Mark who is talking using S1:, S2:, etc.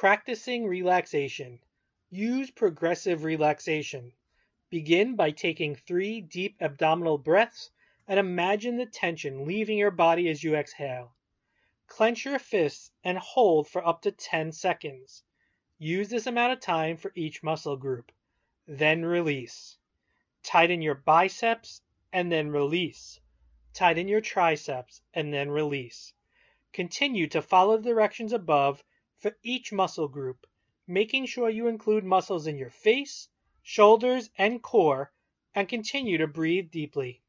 S1: Practicing relaxation. Use progressive relaxation. Begin by taking 3 deep abdominal breaths and imagine the tension leaving your body as you exhale. Clench your fists and hold for up to 10 seconds. Use this amount of time for each muscle group. Then release. Tighten your biceps and then release. Tighten your triceps and then release. Continue to follow the directions above for each muscle group, making sure you include muscles in your face, shoulders, and core, and continue to breathe deeply.